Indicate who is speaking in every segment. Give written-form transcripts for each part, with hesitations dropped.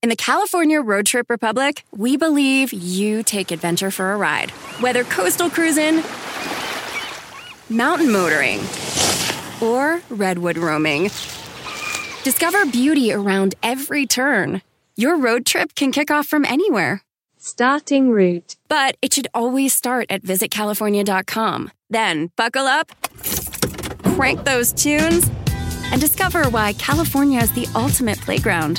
Speaker 1: In the California Road Trip Republic, we believe you take adventure for a ride. Whether coastal cruising, mountain motoring, or redwood roaming, discover beauty around every turn. Your road trip can kick off from anywhere.
Speaker 2: Starting route.
Speaker 1: But it should always start at visitcalifornia.com. Then buckle up, crank those tunes, and discover why California is the ultimate playground.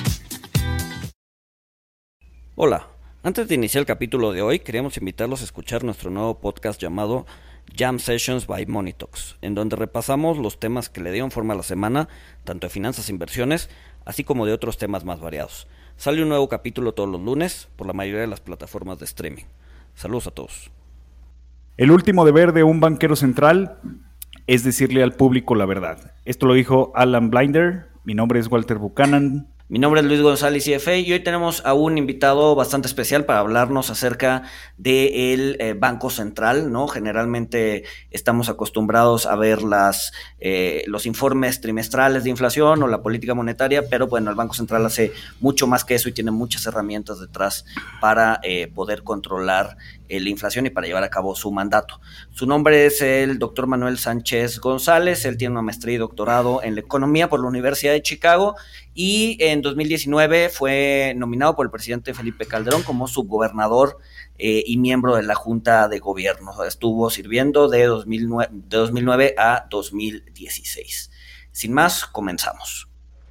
Speaker 3: Hola, antes de iniciar el capítulo de hoy, queríamos invitarlos a escuchar nuestro nuevo podcast llamado Jam Sessions by Monitox, en donde repasamos los temas que le dieron forma a la semana, tanto de finanzas e inversiones, así como de otros temas más variados. Sale un nuevo capítulo todos los lunes por la mayoría de las plataformas de streaming. Saludos a todos.
Speaker 4: El último deber de un banquero central es decirle al público la verdad. Esto lo dijo Alan Blinder. Mi nombre es Walter Buchanan.
Speaker 3: Mi nombre es Luis González, CFA, y hoy tenemos a un invitado bastante especial para hablarnos acerca del Banco Central, ¿no? Generalmente estamos acostumbrados a ver los informes trimestrales de inflación o la política monetaria, pero bueno, el Banco Central hace mucho más que eso y tiene muchas herramientas detrás para poder controlar la inflación y para llevar a cabo su mandato. Su nombre es el doctor Manuel Sánchez González. Él tiene una maestría y doctorado en la economía por la Universidad de Chicago y en 2019 fue nominado por el presidente Felipe Calderón como subgobernador y miembro de la Junta de Gobierno. Estuvo sirviendo de 2009 a 2016. Sin más, comenzamos.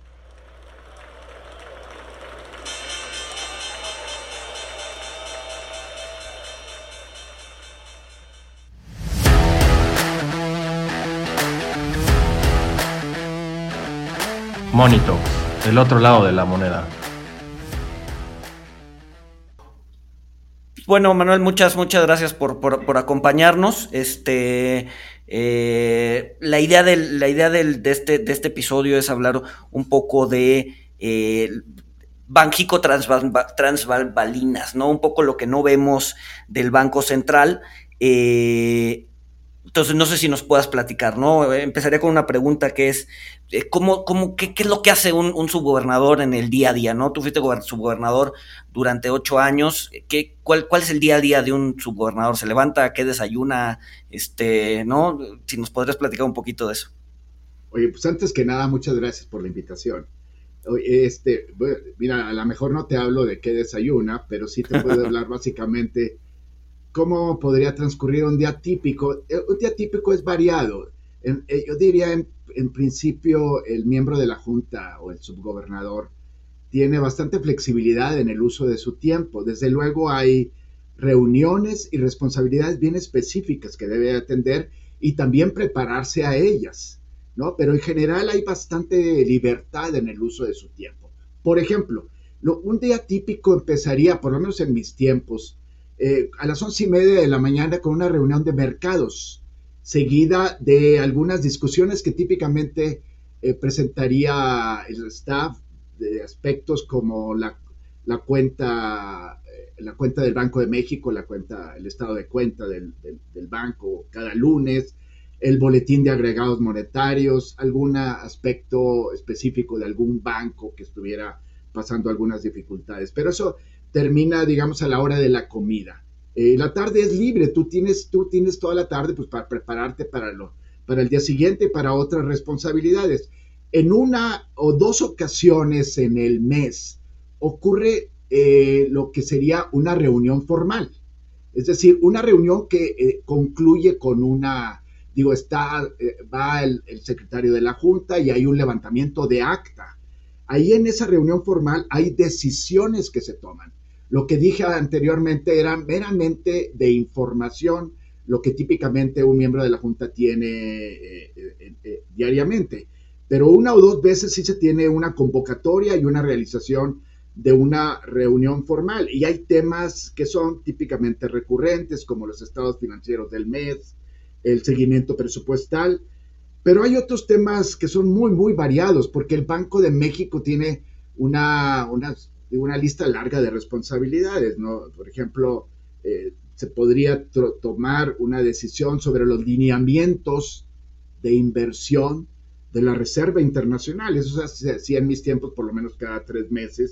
Speaker 5: Monitox, el otro lado de la moneda.
Speaker 3: Bueno, Manuel, muchas gracias por acompañarnos. La idea de este episodio es hablar un poco de Banxico tras bambalinas, ¿no? Un poco lo que no vemos del Banco Central. Entonces, no sé si nos puedas platicar, ¿no? Empezaría con una pregunta que es, ¿qué es lo que hace un subgobernador en el día a día, ¿no? Tú fuiste subgobernador durante 8 años. ¿Cuál es el día a día de un subgobernador? ¿Se levanta? ¿Qué desayuna? ¿No? Si nos podrías platicar un poquito de eso.
Speaker 6: Oye, pues antes que nada, muchas gracias por la invitación. Oye, mira, a lo mejor no te hablo de qué desayuna, pero sí te puedo hablar básicamente cómo podría transcurrir un día típico. Un día típico es variado. Yo diría, en principio, el miembro de la Junta o el subgobernador tiene bastante flexibilidad en el uso de su tiempo. Desde luego hay reuniones y responsabilidades bien específicas que debe atender y también prepararse a ellas, ¿no? Pero en general hay bastante libertad en el uso de su tiempo. Por ejemplo, un día típico empezaría, por lo menos en mis tiempos, a las 11:30 de la mañana con una reunión de mercados, seguida de algunas discusiones que típicamente presentaría el staff de aspectos como la cuenta del Banco de México, el estado de cuenta del banco cada lunes, el boletín de agregados monetarios, algún aspecto específico de algún banco que estuviera pasando algunas dificultades. Pero eso termina, digamos, a la hora de la comida. La tarde es libre, tú tienes toda la tarde pues, para prepararte para el día siguiente, para otras responsabilidades. En 1 o 2 ocasiones en el mes ocurre lo que sería una reunión formal. Es decir, una reunión que concluye con va el secretario de la Junta y hay un levantamiento de acta. Ahí en esa reunión formal hay decisiones que se toman. Lo que dije anteriormente era meramente de información, lo que típicamente un miembro de la Junta tiene diariamente. Pero 1 o 2 veces sí se tiene una convocatoria y una realización de una reunión formal. Y hay temas que son típicamente recurrentes, como los estados financieros del mes, el seguimiento presupuestal. Pero hay otros temas que son muy, muy variados, porque el Banco de México tiene una lista larga de responsabilidades, ¿no? Por ejemplo, se podría tomar una decisión sobre los lineamientos de inversión de la Reserva Internacional. Eso se hacía en mis tiempos por lo menos cada 3 meses.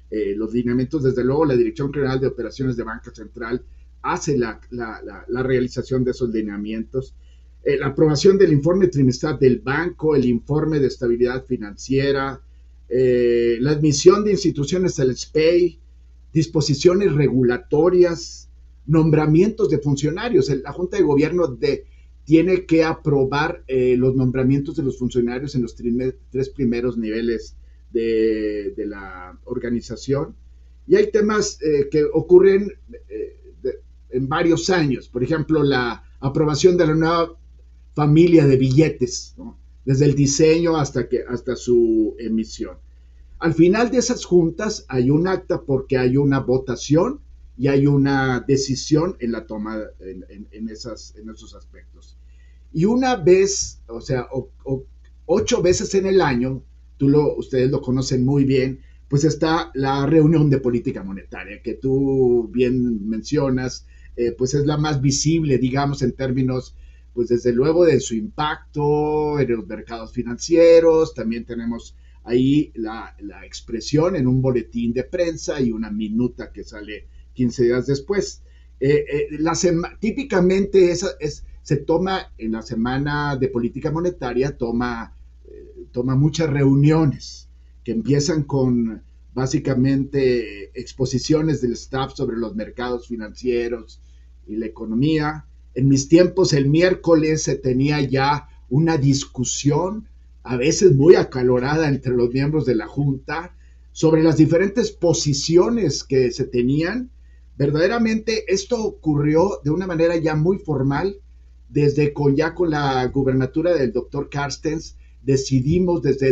Speaker 6: los lineamientos. Desde luego, la Dirección General de Operaciones de Banca Central hace la realización de esos lineamientos. La aprobación del informe trimestral del banco, el informe de estabilidad financiera, la admisión de instituciones al SPEI, disposiciones regulatorias, nombramientos de funcionarios. La Junta de Gobierno tiene que aprobar los nombramientos de los funcionarios en los tres primeros niveles de la organización. Y hay temas que ocurren en varios años. Por ejemplo, la aprobación de la nueva familia de billetes, ¿no? Desde el diseño hasta su emisión. Al final de esas juntas hay un acta porque hay una votación y hay una decisión en la toma en esos aspectos. Y una vez, 8 veces en el año, ustedes lo conocen muy bien, pues está la reunión de política monetaria, que tú bien mencionas, pues es la más visible, digamos, en términos, pues desde luego de su impacto en los mercados financieros. También tenemos ahí la expresión en un boletín de prensa y una minuta que sale 15 días después. Típicamente se toma en la semana de política monetaria, toma muchas reuniones que empiezan con básicamente exposiciones del staff sobre los mercados financieros y la economía. En mis tiempos, el miércoles se tenía ya una discusión, a veces muy acalorada entre los miembros de la Junta, sobre las diferentes posiciones que se tenían. Verdaderamente esto ocurrió de una manera ya muy formal, con la gubernatura del doctor Carstens. Decidimos desde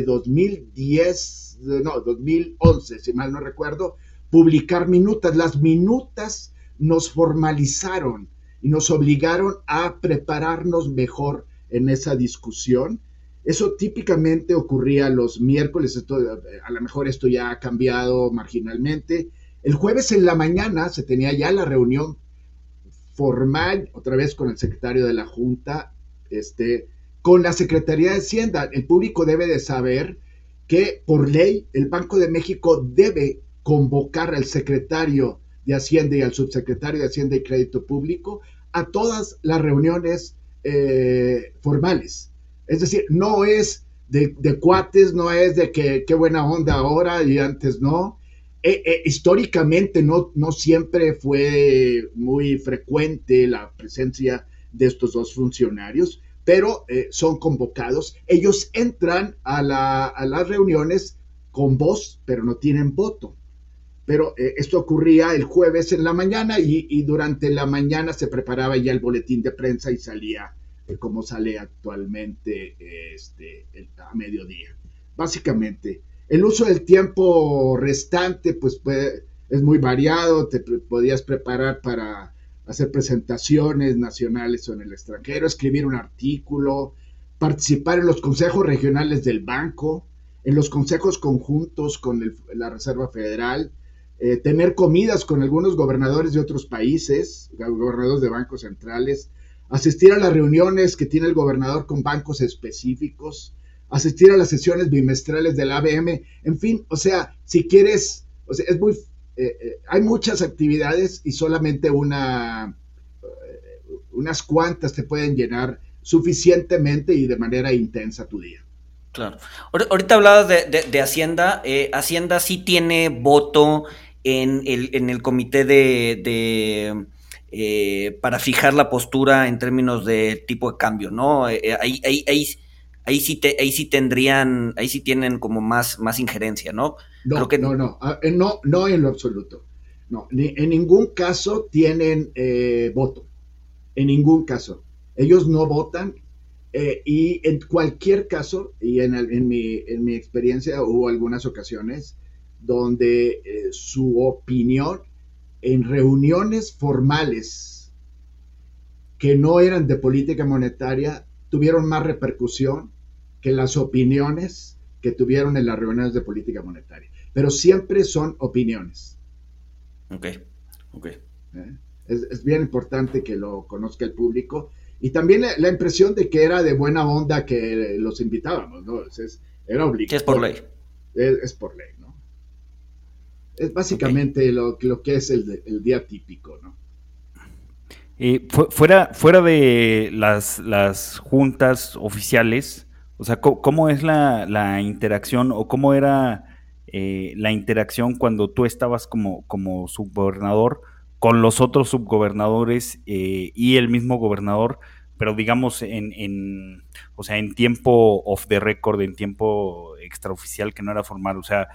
Speaker 6: 2011, si mal no recuerdo, publicar minutas. Las minutas nos formalizaron y nos obligaron a prepararnos mejor en esa discusión. Eso típicamente ocurría los miércoles. A lo mejor esto ya ha cambiado marginalmente. El jueves en la mañana se tenía ya la reunión formal, otra vez con el secretario de la Junta, con la Secretaría de Hacienda. El público debe de saber que por ley el Banco de México debe convocar al secretario de Hacienda y al subsecretario de Hacienda y Crédito Público a todas las reuniones formales. Es decir, no es de cuates, no es de que qué buena onda ahora y antes no. Históricamente no siempre fue muy frecuente la presencia de estos dos funcionarios, pero son convocados. Ellos entran a las reuniones con voz, pero no tienen voto. Pero esto ocurría el jueves en la mañana y durante la mañana se preparaba ya el boletín de prensa y salía como sale actualmente a mediodía. Básicamente, el uso del tiempo restante pues es muy variado. Te podías preparar para hacer presentaciones nacionales o en el extranjero, escribir un artículo, participar en los consejos regionales del banco, en los consejos conjuntos con la Reserva Federal, tener comidas con algunos gobernadores de otros países, gobernadores de bancos centrales, asistir a las reuniones que tiene el gobernador con bancos específicos, asistir a las sesiones bimestrales del ABM, en fin, si quieres, hay muchas actividades y solamente unas cuantas te pueden llenar suficientemente y de manera intensa tu día.
Speaker 3: Claro. Ahorita hablabas de Hacienda. Hacienda sí tiene voto en el comité para fijar la postura en términos de tipo de cambio, ¿no? Ahí sí tienen como más injerencia, ¿no?
Speaker 6: No en lo absoluto. No, en ningún caso tienen voto. En ningún caso. Ellos no votan. Y en cualquier caso, y en mi experiencia hubo algunas ocasiones donde su opinión en reuniones formales que no eran de política monetaria tuvieron más repercusión que las opiniones que tuvieron en las reuniones de política monetaria. Pero siempre son opiniones.
Speaker 3: Ok.
Speaker 6: Es bien importante que lo conozca el público. Y también la impresión de que era de buena onda que los invitábamos, ¿no? Era obligatorio.
Speaker 3: Es por ley.
Speaker 6: Es por ley, ¿no? Es básicamente lo que es el día típico, ¿no?
Speaker 4: Fuera de las juntas oficiales, o sea, ¿cómo es la interacción o cómo era la interacción cuando tú estabas como subgobernador con los otros subgobernadores y el mismo gobernador, pero digamos o sea, en tiempo off the record, en tiempo extraoficial que no era formal, o sea,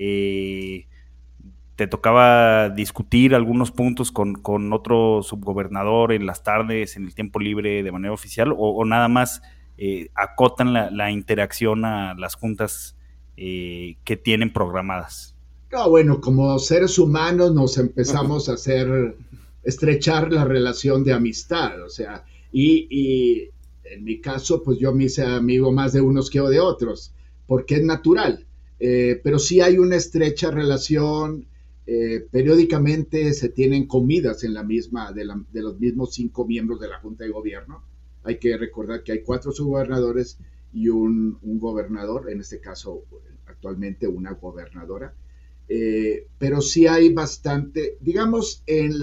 Speaker 4: te tocaba discutir algunos puntos con otro subgobernador en las tardes, en el tiempo libre de manera oficial, o nada más acotan la interacción a las juntas que tienen programadas?
Speaker 6: No, bueno, como seres humanos nos empezamos a estrechar la relación de amistad, o sea, y en mi caso, pues yo me hice amigo más de unos que de otros, porque es natural. Pero sí hay una estrecha relación. Periódicamente se tienen comidas en la misma, de los mismos 5 miembros de la Junta de Gobierno. Hay que recordar que hay 4 subgobernadores y un gobernador, en este caso actualmente una gobernadora. Pero sí hay bastante, digamos,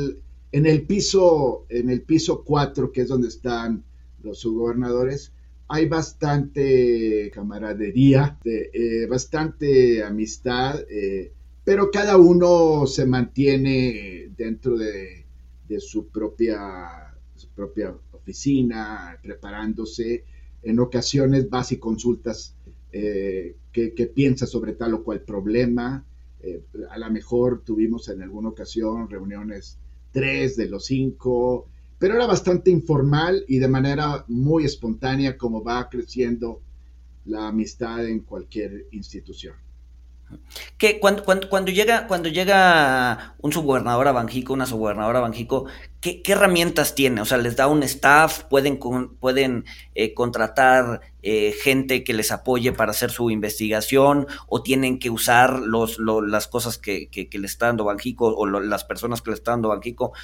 Speaker 6: en el piso 4, que es donde están los subgobernadores, hay bastante camaradería, bastante amistad, pero cada uno se mantiene dentro de su propia oficina, preparándose. En ocasiones vas y consultas qué piensas sobre tal o cual problema. A lo mejor tuvimos en alguna ocasión reuniones 3 de los 5, pero era bastante informal y de manera muy espontánea, como va creciendo la amistad en cualquier institución.
Speaker 3: Que cuando llega un subgobernador a Banjico, una subgobernadora a Banjico, ¿qué herramientas tiene? O sea, ¿les da un staff? ¿Pueden contratar gente que les apoye para hacer su investigación? ¿O tienen que usar las cosas que le está dando Banjico o las personas que le está dando Banjico?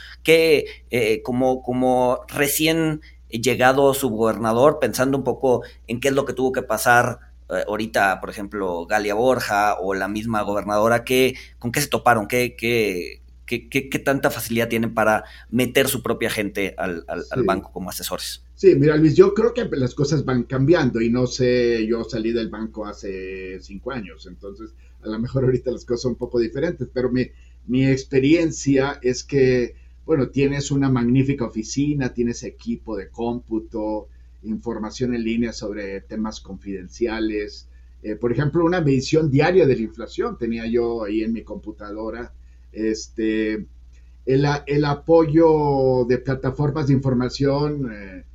Speaker 3: Como recién llegado subgobernador, pensando un poco en qué es lo que tuvo que pasar ahorita, por ejemplo, Galia Borja o la misma gobernadora, ¿con qué se toparon? ¿Qué tanta facilidad tienen para meter su propia gente al
Speaker 6: Sí.
Speaker 3: banco como asesores?
Speaker 6: Sí, mira, Luis, yo creo que las cosas van cambiando y no sé, yo salí del banco hace 5 años, entonces a lo mejor ahorita las cosas son un poco diferentes, pero mi experiencia es que, bueno, tienes una magnífica oficina, tienes equipo de cómputo, información en línea sobre temas confidenciales. Por ejemplo, una medición diaria de la inflación tenía yo ahí en mi computadora. Este, el apoyo de plataformas de información.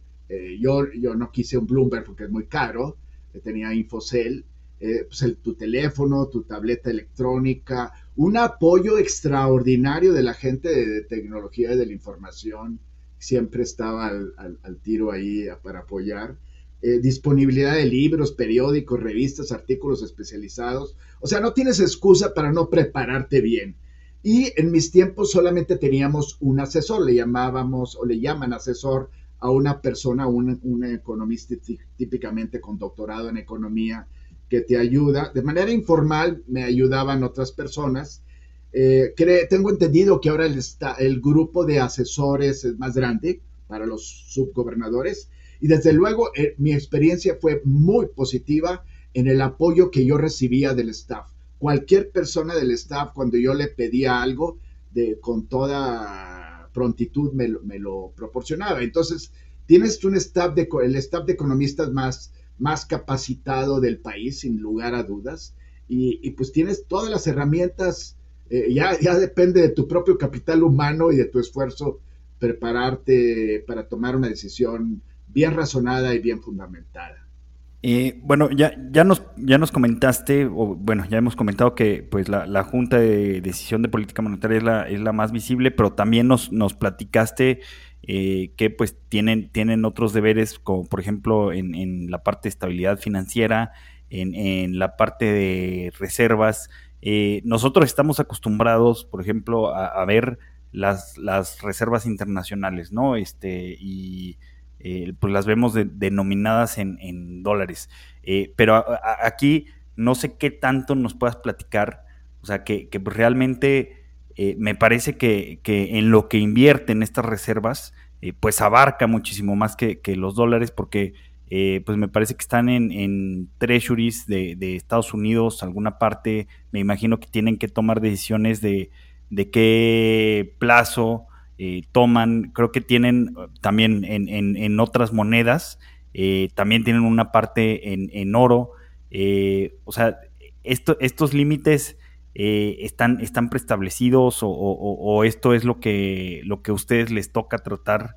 Speaker 6: Yo no quise un Bloomberg porque es muy caro. Tenía Infocel. Pues tu teléfono, tu tableta electrónica, un apoyo extraordinario de la gente de tecnología y de la información. Siempre estaba al tiro ahí para apoyar. Disponibilidad de libros, periódicos, revistas, artículos especializados. O sea, no tienes excusa para no prepararte bien. Y en mis tiempos solamente teníamos un asesor, le llamábamos o le llaman asesor a una persona, un economista típicamente con doctorado en economía, que te ayuda. De manera informal me ayudaban otras personas. Tengo entendido que ahora el grupo de asesores es más grande para los subgobernadores y desde luego mi experiencia fue muy positiva en el apoyo que yo recibía del staff. Cualquier persona del staff, cuando yo le pedía algo, con toda prontitud me lo proporcionaba. Entonces, tienes el staff de economistas más capacitado del país, sin lugar a dudas, y pues tienes todas las herramientas. Ya depende de tu propio capital humano y de tu esfuerzo prepararte para tomar una decisión bien razonada y bien fundamentada.
Speaker 4: Bueno, ya nos comentaste, o bueno, ya hemos comentado que pues la Junta de Decisión de Política Monetaria es la más visible, pero también nos platicaste que pues tienen otros deberes, como por ejemplo en la parte de estabilidad financiera, en la parte de reservas. Nosotros estamos acostumbrados, por ejemplo, a ver las reservas internacionales, ¿no? Pues las vemos denominadas en dólares. Pero aquí no sé qué tanto nos puedas platicar O sea, que pues realmente me parece que en lo que invierten estas reservas, pues abarca muchísimo más que los dólares, porque pues me parece que están en treasuries de Estados Unidos, alguna parte. Me imagino que tienen que tomar decisiones de qué plazo toman. Creo que tienen también en otras monedas, también tienen una parte en oro. O sea, estos límites están preestablecidos, o esto es lo que a ustedes les toca tratar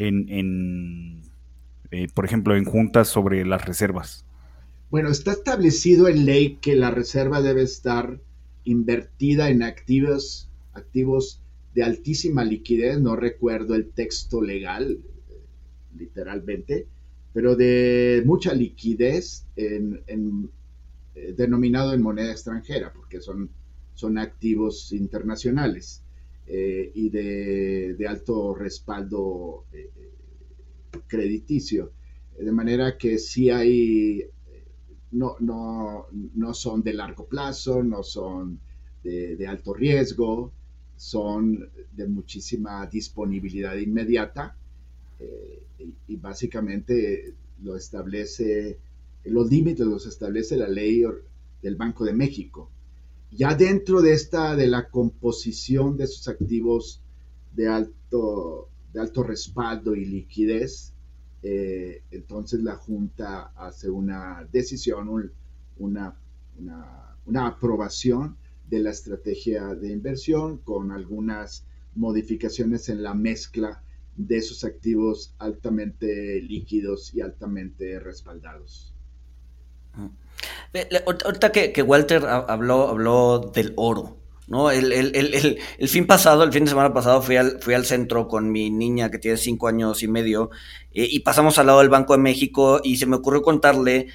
Speaker 4: por ejemplo, en juntas sobre las reservas.
Speaker 6: Bueno, está establecido en ley que la reserva debe estar invertida en activos de altísima liquidez. No recuerdo el texto legal, literalmente, pero de mucha liquidez denominado en moneda extranjera, porque son activos internacionales y de alto respaldo crediticio. De manera que sí hay, no son de largo plazo, no son de alto riesgo, son de muchísima disponibilidad inmediata, y básicamente los límites los establece la ley del Banco de México. Ya dentro de la composición de esos activos de alto respaldo y liquidez, entonces la Junta hace una decisión, una aprobación de la estrategia de inversión, con algunas modificaciones en la mezcla de esos activos altamente líquidos y altamente respaldados.
Speaker 3: Ahorita que Walter habló del oro, ¿no? El fin de semana pasado fui al centro con mi niña que tiene 5 años y medio, y pasamos al lado del Banco de México y se me ocurrió contarle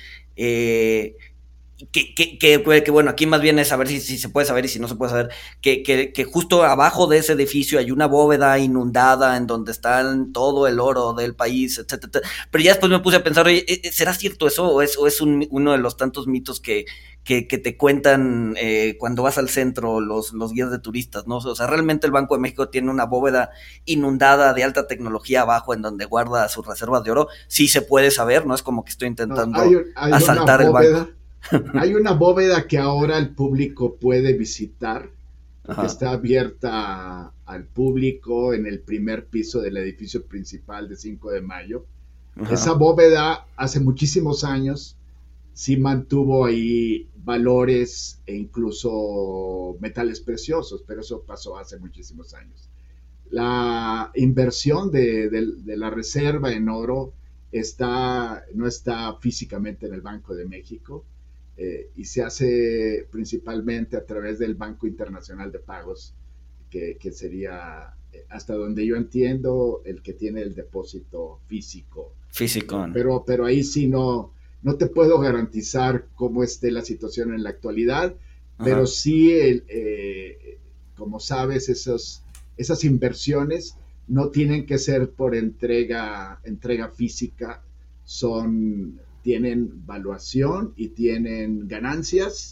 Speaker 3: que bueno, aquí más bien es saber si se puede saber y si no se puede saber, que justo abajo de ese edificio hay una bóveda inundada en donde está todo el oro del país, etcétera. Pero ya después me puse a pensar, oye, ¿será cierto eso o es uno de los tantos mitos que te cuentan cuando vas al centro los guías de turistas, ¿no? O sea, realmente el Banco de México tiene una bóveda inundada de alta tecnología abajo en donde guarda sus reservas de oro. Sí se puede saber, no es como que estoy intentando asaltar el banco.
Speaker 6: Hay una bóveda que ahora el público puede visitar, que está abierta al público en el primer piso del edificio principal de 5 de Mayo. Ajá. Esa bóveda hace muchísimos años sí mantuvo ahí valores e incluso metales preciosos, pero eso pasó hace muchísimos años. La inversión de la reserva en oro no está físicamente en el Banco de México, y se hace principalmente a través del Banco Internacional de Pagos, que sería, hasta donde yo entiendo, el que tiene el depósito físico.
Speaker 3: ¿No?
Speaker 6: Pero ahí sí no te puedo garantizar cómo esté la situación en la actualidad, pero sí, como sabes, esas inversiones no tienen que ser por entrega física, tienen valuación y tienen ganancias,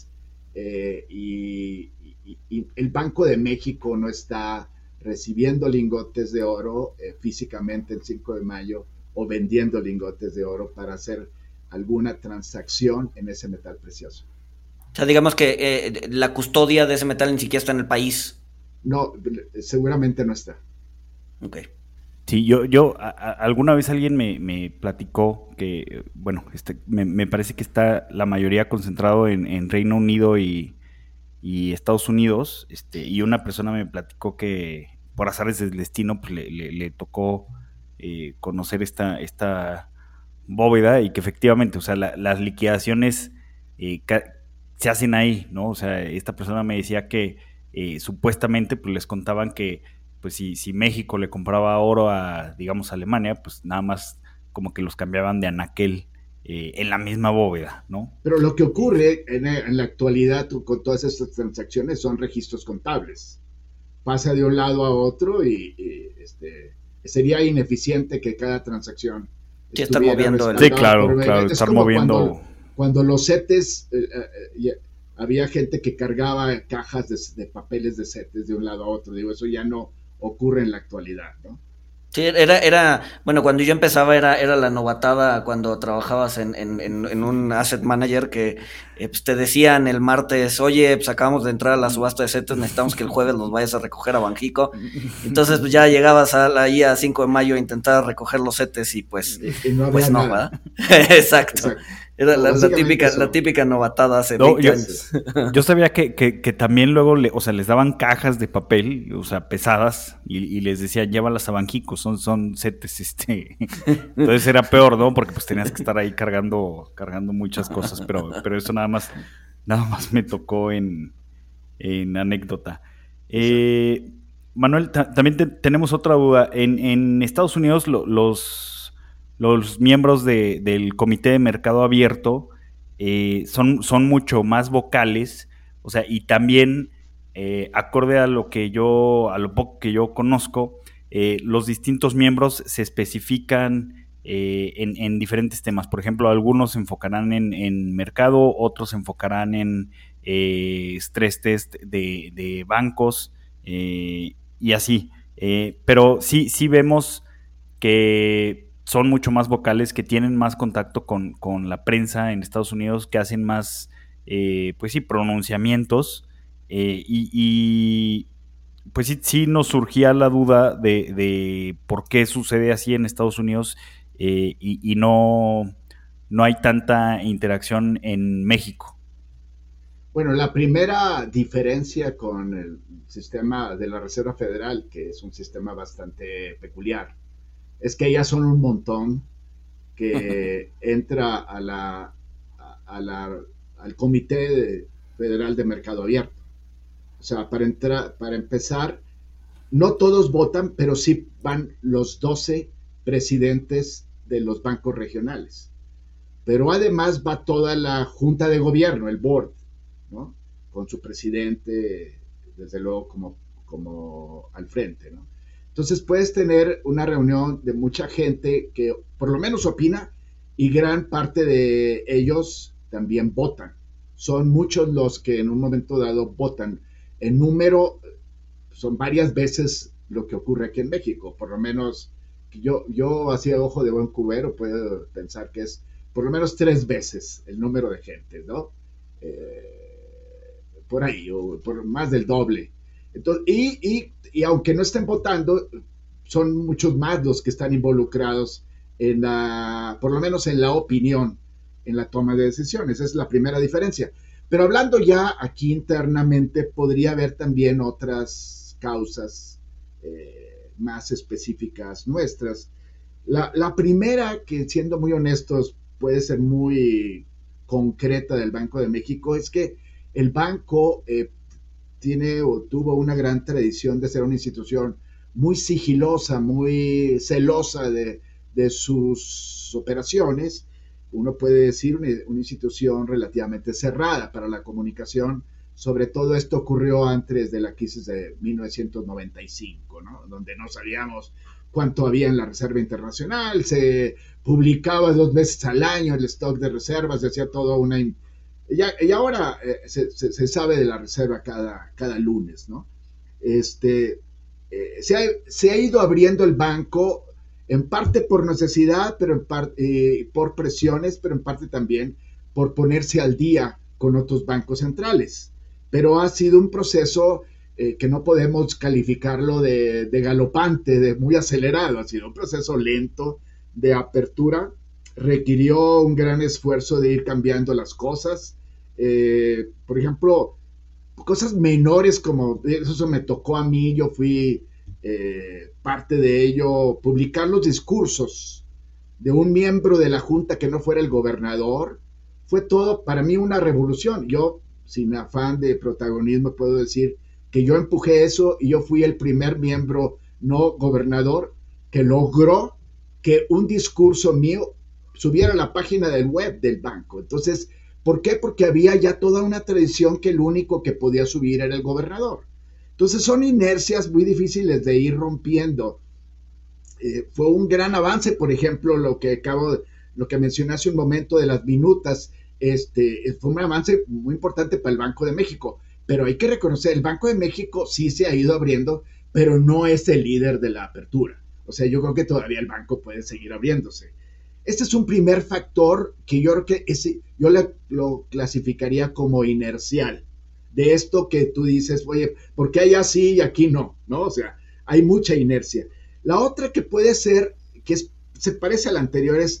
Speaker 6: y el Banco de México no está recibiendo lingotes de oro físicamente el 5 de mayo o vendiendo lingotes de oro para hacer alguna transacción en ese metal precioso.
Speaker 3: O sea, digamos que la custodia de ese metal ni siquiera está en el país.
Speaker 6: No, seguramente no está.
Speaker 3: Ok.
Speaker 4: Sí, yo alguna vez alguien me platicó que, bueno, me parece que está la mayoría concentrado en Reino Unido y Estados Unidos, y una persona me platicó que por azares del destino pues, le tocó conocer esta bóveda, y que efectivamente, o sea, las liquidaciones se hacen ahí, ¿no? O sea, esta persona me decía que supuestamente pues les contaban que pues si México le compraba oro a, digamos, Alemania, pues nada más como que los cambiaban de anaquel en la misma bóveda, ¿no?
Speaker 6: Pero lo que ocurre en la actualidad con todas estas transacciones son registros contables. Pasa de un lado a otro y sería ineficiente que cada transacción
Speaker 3: estar moviendo.
Speaker 4: Sí, claro, estar moviendo.
Speaker 6: Cuando los CETES había gente que cargaba cajas de papeles de CETES de un lado a otro. Digo, eso ya no ocurre en la actualidad, ¿no?
Speaker 3: Sí, bueno, cuando yo empezaba era la novatada cuando trabajabas en un asset manager que pues te decían el martes, oye, pues acabamos de entrar a la subasta de CETES, necesitamos que el jueves los vayas a recoger a Banxico. Entonces pues ya llegabas ahí a 5 de mayo a intentar recoger los CETES y pues
Speaker 6: no,
Speaker 3: pues no, ¿verdad? Exacto. Era la típica novatada hace 20 años.
Speaker 4: Yo sabía que también luego les daban cajas de papel, o sea, pesadas, y les decía, llévalas a Banxico, son CETES, Entonces era peor, ¿no? Porque pues tenías que estar ahí cargando muchas cosas, pero eso nada más me tocó en anécdota. Manuel, también tenemos otra duda. En Estados Unidos los miembros del Comité de Mercado Abierto son mucho más vocales, o sea, y también acorde a lo poco que yo conozco, los distintos miembros se especifican en diferentes temas. Por ejemplo, algunos se enfocarán en mercado, otros se enfocarán en stress test de bancos y así. Pero sí vemos que son mucho más vocales, que tienen más contacto con la prensa en Estados Unidos, que hacen más, pues sí, pronunciamientos, y pues sí nos surgía la duda de por qué sucede así en Estados Unidos y no hay tanta interacción en México.
Speaker 6: Bueno, la primera diferencia con el sistema de la Reserva Federal, que es un sistema bastante peculiar, es que ellas son un montón que entra al Comité Federal de Mercado Abierto. O sea, para empezar, no todos votan, pero sí van los 12 presidentes de los bancos regionales. Pero además va toda la junta de gobierno, el board, ¿no? Con su presidente, desde luego, como al frente, ¿no? Entonces puedes tener una reunión de mucha gente que por lo menos opina, y gran parte de ellos también votan. Son muchos los que en un momento dado votan. En número son varias veces lo que ocurre aquí en México. Por lo menos yo así a ojo de buen cubero puedo pensar que es por lo menos 3 veces el número de gente, ¿no? Por ahí, o por más del doble. Entonces, y aunque no estén votando, son muchos más los que están involucrados por lo menos en la opinión, en la toma de decisiones. Esa es la primera diferencia. Pero hablando ya aquí internamente, podría haber también otras causas más específicas nuestras. La primera, que siendo muy honestos, puede ser muy concreta del Banco de México, es que el banco tiene o tuvo una gran tradición de ser una institución muy sigilosa, muy celosa de sus operaciones. Uno puede decir una institución relativamente cerrada para la comunicación. Sobre todo esto ocurrió antes de la crisis de 1995, ¿no? Donde no sabíamos cuánto había en la Reserva Internacional, se publicaba 2 veces al año el stock de reservas, se hacía todo y ahora se sabe de la reserva cada lunes, ¿no? Se ha ido abriendo el banco, en parte por necesidad, pero por presiones, pero en parte también por ponerse al día con otros bancos centrales. Pero ha sido un proceso que no podemos calificarlo de galopante, de muy acelerado. Ha sido un proceso lento de apertura. Requirió un gran esfuerzo de ir cambiando las cosas. Por ejemplo, cosas menores como, eso me tocó a mí, yo fui parte de ello, publicar los discursos de un miembro de la Junta que no fuera el gobernador. Fue todo para mí una revolución. Yo, sin afán de protagonismo, puedo decir que yo empujé eso y yo fui el primer miembro no gobernador que logró que un discurso mío subiera a la página del web del banco. Entonces, ¿por qué? Porque había ya toda una tradición que el único que podía subir era el gobernador. Entonces son inercias muy difíciles de ir rompiendo. Fue un gran avance, por ejemplo, lo que mencioné hace un momento de las minutas. fue un avance muy importante para el Banco de México, pero hay que reconocer, el Banco de México sí se ha ido abriendo, pero no es el líder de la apertura. O sea, yo creo que todavía el banco puede seguir abriéndose. Este es un primer factor que yo creo que yo lo clasificaría como inercial. De esto que tú dices, oye, ¿por qué allá sí y aquí no? ¿No? O sea, hay mucha inercia. La otra que puede ser, se parece a la anterior, es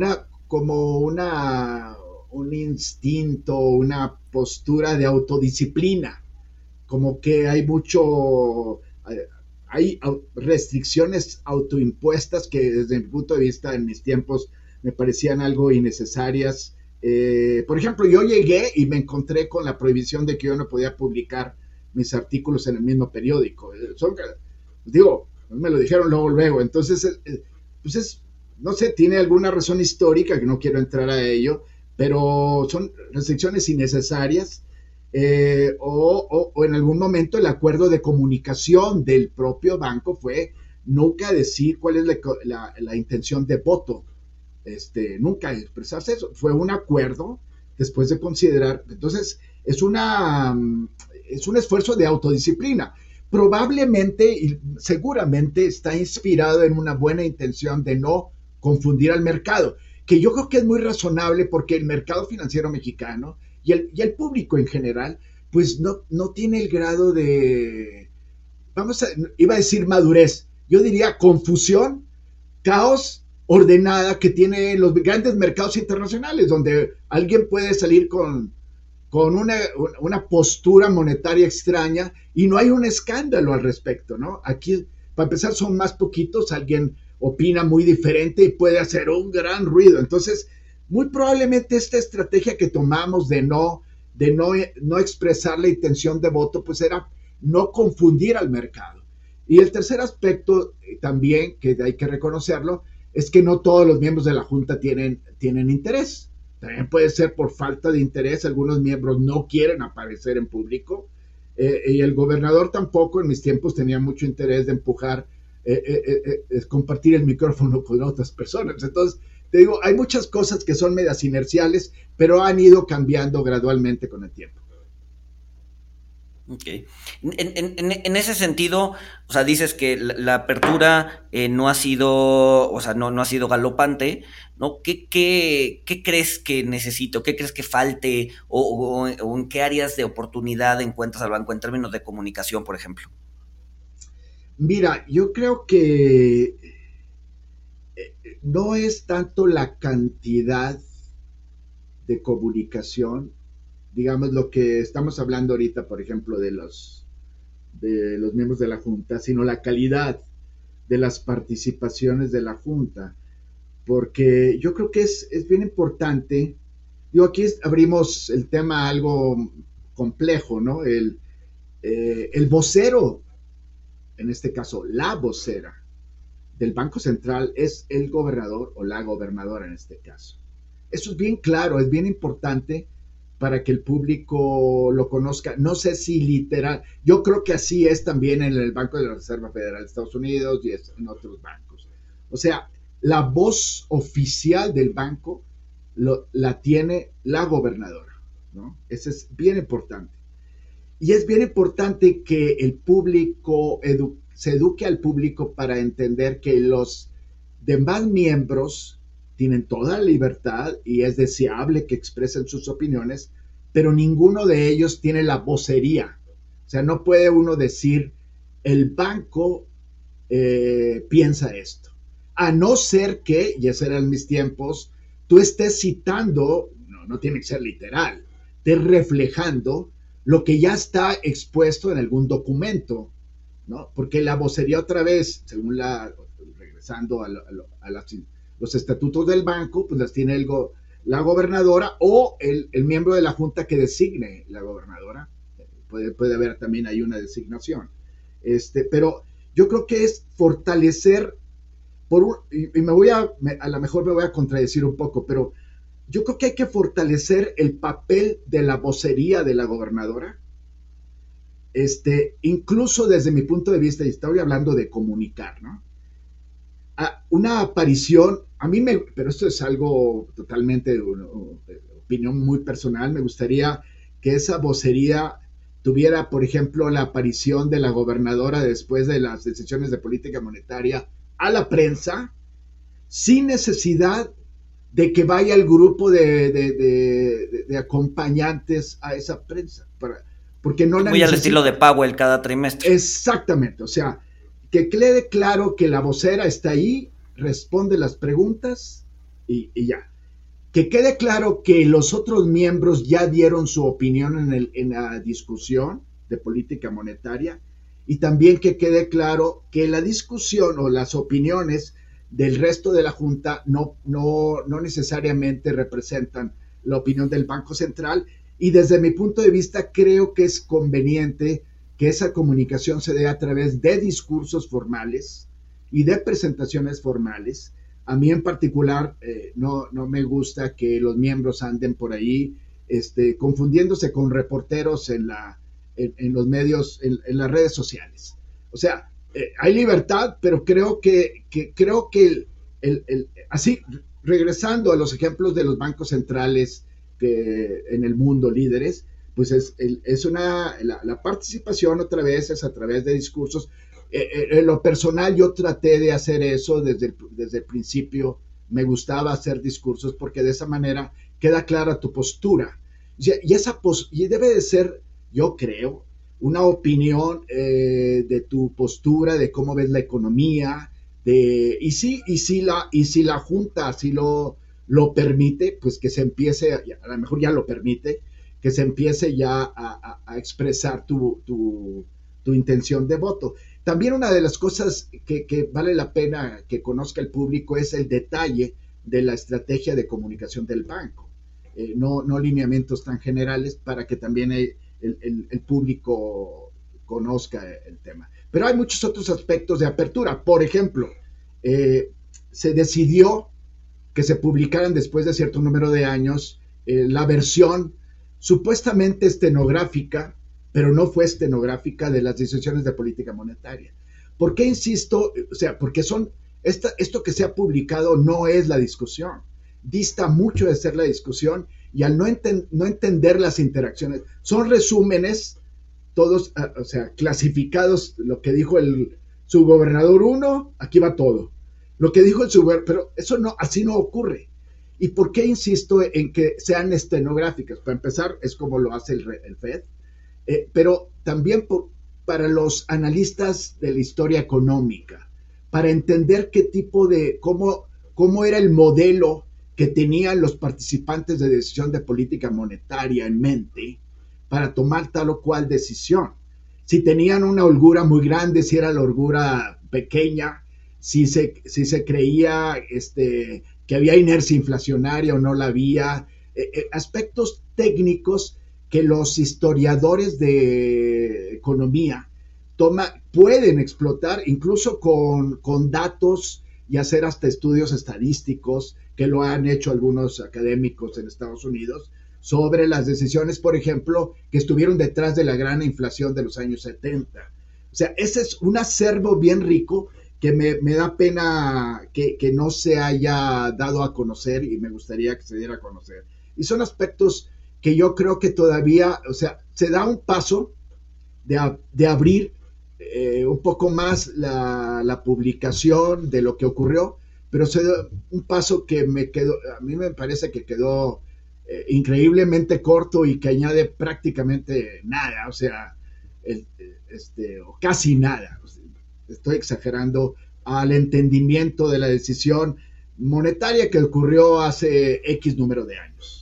Speaker 6: un instinto, una postura de autodisciplina, como que hay restricciones autoimpuestas que desde mi punto de vista en mis tiempos me parecían algo innecesarias. Por ejemplo, yo llegué y me encontré con la prohibición de que yo no podía publicar mis artículos en el mismo periódico. Me lo dijeron luego. Entonces, pues no sé, tiene alguna razón histórica que no quiero entrar a ello, pero son restricciones innecesarias. O en algún momento el acuerdo de comunicación del propio banco fue nunca decir cuál es la intención de voto, nunca expresarse eso, fue un acuerdo después de considerar. Entonces es un esfuerzo de autodisciplina, probablemente y seguramente está inspirado en una buena intención de no confundir al mercado, que yo creo que es muy razonable porque el mercado financiero mexicano y el público en general, pues no tiene el grado de, iba a decir madurez, yo diría confusión, caos, ordenada que tienen los grandes mercados internacionales, donde alguien puede salir con una postura monetaria extraña y no hay un escándalo al respecto, ¿no? Aquí, para empezar, son más poquitos, alguien opina muy diferente y puede hacer un gran ruido. Entonces, muy probablemente esta estrategia que tomamos de no expresar la intención de voto, pues era no confundir al mercado. Y el tercer aspecto también, que hay que reconocerlo, es que no todos los miembros de la Junta tienen interés. También puede ser por falta de interés, algunos miembros no quieren aparecer en público, y el gobernador tampoco en mis tiempos tenía mucho interés de empujar, compartir el micrófono con otras personas. Entonces, te digo, hay muchas cosas que son medias inerciales, pero han ido cambiando gradualmente con el tiempo.
Speaker 3: Ok. En ese sentido, o sea, dices que la apertura no ha sido, o sea, no ha sido galopante, ¿no? ¿Qué crees que necesito? ¿Qué crees que falte? O en qué áreas de oportunidad encuentras al banco en términos de comunicación, por ejemplo?
Speaker 6: Mira, yo creo que no es tanto la cantidad de comunicación, digamos lo que estamos hablando ahorita, por ejemplo, de los miembros de la Junta, sino la calidad de las participaciones de la Junta, porque yo creo que es bien importante. Aquí abrimos el tema algo complejo, ¿no? El vocero, en este caso la vocera del Banco Central es el gobernador o la gobernadora en este caso. Eso es bien claro, es bien importante para que el público lo conozca. No sé si literal, yo creo que así es también en el Banco de la Reserva Federal de Estados Unidos y en otros bancos. O sea, la voz oficial del banco la tiene la gobernadora, ¿no? Eso es bien importante. Y es bien importante que el público se eduque al público para entender que los demás miembros tienen toda la libertad y es deseable que expresen sus opiniones, pero ninguno de ellos tiene la vocería. O sea, no puede uno decir, el banco piensa esto. A no ser que, y esos eran mis tiempos, tú estés citando, no tiene que ser literal, estés reflejando lo que ya está expuesto en algún documento, ¿no? Porque la vocería otra vez, regresando a los estatutos del banco, pues las tiene la gobernadora o el miembro de la Junta que designe la gobernadora. Puede haber también ahí una designación. Pero yo creo que es fortalecer, y a lo mejor me voy a contradecir un poco, pero yo creo que hay que fortalecer el papel de la vocería de la gobernadora, incluso desde mi punto de vista, y estoy hablando de comunicar, ¿no? Una aparición, pero esto es algo totalmente opinión muy personal, me gustaría que esa vocería tuviera, por ejemplo, la aparición de la gobernadora después de las decisiones de política monetaria a la prensa, sin necesidad de que vaya el grupo de acompañantes a esa prensa, porque no la
Speaker 3: muy al estilo de Powell cada trimestre.
Speaker 6: Exactamente, o sea, que quede claro que la vocera está ahí, responde las preguntas y ya. Que quede claro que los otros miembros ya dieron su opinión en la discusión de política monetaria, y también que quede claro que la discusión o las opiniones del resto de la Junta no necesariamente representan la opinión del Banco Central, y desde mi punto de vista creo que es conveniente que esa comunicación se dé a través de discursos formales y de presentaciones formales. A mí en particular no me gusta que los miembros anden por ahí confundiéndose con reporteros en los medios, en las redes sociales. O sea, hay libertad, pero creo que así, regresando a los ejemplos de los bancos centrales que en el mundo líderes, pues la participación otra vez es a través de discursos. En lo personal yo traté de hacer eso desde el principio. Me gustaba hacer discursos porque de esa manera queda clara tu postura, y debe de ser, yo creo, una opinión de tu postura, de cómo ves la economía, y si la Junta así lo permite, pues que se empiece, a lo mejor ya lo permite, que se empiece ya a expresar tu intención de voto. También una de las cosas que vale la pena que conozca el público es el detalle de la estrategia de comunicación del banco, no lineamientos tan generales, para que también el público conozca el tema. Pero hay muchos otros aspectos de apertura. Por ejemplo, se decidió que se publicaran después de cierto número de años la versión supuestamente estenográfica, pero no fue estenográfica, de las decisiones de política monetaria. ¿Por qué insisto? O sea, porque esto que se ha publicado no es la discusión, dista mucho de ser la discusión, y al no entender las interacciones, son resúmenes, todos, o sea, clasificados, lo que dijo el subgobernador 1, aquí va todo, lo que dijo el subgobernador, pero eso no, así no ocurre. ¿Y por qué insisto en que sean estenográficas? Para empezar, es como lo hace el FED, pero también para los analistas de la historia económica, para entender qué tipo cómo era el modelo que tenían los participantes de decisión de política monetaria en mente para tomar tal o cual decisión. Si tenían una holgura muy grande, si era la holgura pequeña, si se creía que había inercia inflacionaria o no la había, aspectos técnicos que los historiadores de economía pueden explotar incluso con datos, y hacer hasta estudios estadísticos, que lo han hecho algunos académicos en Estados Unidos, sobre las decisiones, por ejemplo, que estuvieron detrás de la gran inflación de los años 70. O sea, ese es un acervo bien rico que me da pena que no se haya dado a conocer, y me gustaría que se diera a conocer. Y son aspectos que yo creo que todavía, o sea, se da un paso de abrir un poco más la publicación de lo que ocurrió, pero se da un paso que a mí me parece que quedó increíblemente corto, y que añade prácticamente nada, o sea, o casi nada. Estoy exagerando, al entendimiento de la decisión monetaria que ocurrió hace X número de años.